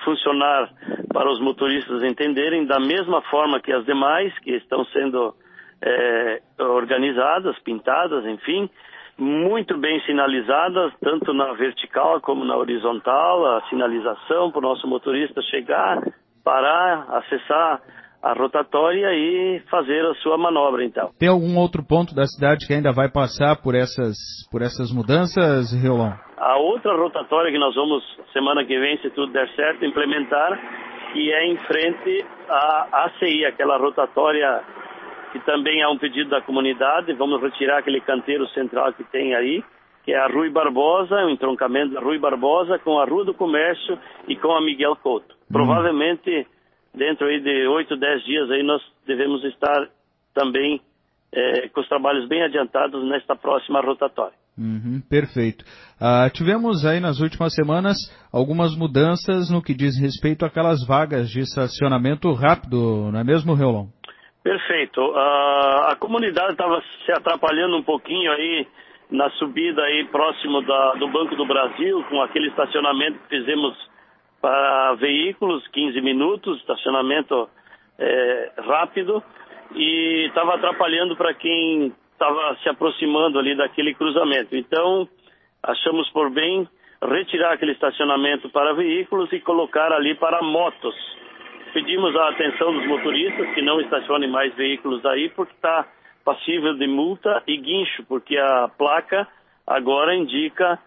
funcionar para os motoristas entenderem da mesma forma que as demais, que estão sendo organizadas, pintadas, enfim, muito bem sinalizadas, tanto na vertical como na horizontal, a sinalização para o nosso motorista chegar, parar, acessar a rotatória e fazer a sua manobra, então. Tem algum outro ponto da cidade que ainda vai passar por essas mudanças, Riolon? A outra rotatória que nós vamos, semana que vem, se tudo der certo, implementar, que é em frente à ACI, aquela rotatória que também é um pedido da comunidade. Vamos retirar aquele canteiro central que tem aí, que é a Rui Barbosa, o entroncamento da Rui Barbosa com a Rua do Comércio e com a Miguel Couto. Provavelmente, dentro aí de 8, 10 dias, aí nós devemos estar também com os trabalhos bem adiantados nesta próxima rotatória. Perfeito. Tivemos aí nas últimas semanas algumas mudanças no que diz respeito àquelas vagas de estacionamento rápido, não é mesmo, Riolon? Perfeito. A comunidade estava se atrapalhando um pouquinho aí na subida aí próximo do Banco do Brasil, com aquele estacionamento que fizemos para veículos, 15 minutos, estacionamento rápido, e estava atrapalhando para quem estava se aproximando ali daquele cruzamento. Então, achamos por bem retirar aquele estacionamento para veículos e colocar ali para motos. Pedimos a atenção dos motoristas que não estacionem mais veículos aí, porque está passível de multa e guincho, porque a placa agora indica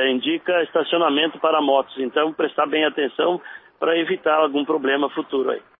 estacionamento para motos. Então, prestar bem atenção para evitar algum problema futuro aí.